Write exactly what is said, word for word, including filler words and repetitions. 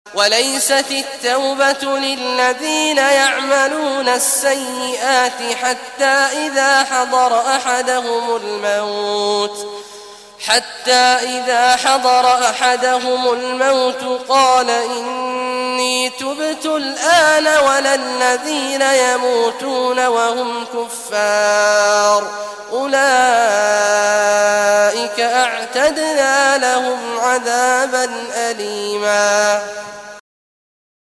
وليست التوبة للذين يعملون السيئات حتى إذا حضر أحدهم الموت حتى إذا حضر أحدهم الموت قال إني تبت الآن ولا الذين يموتون وهم كفار أولئك أعتدنا لهم عذابا أليما.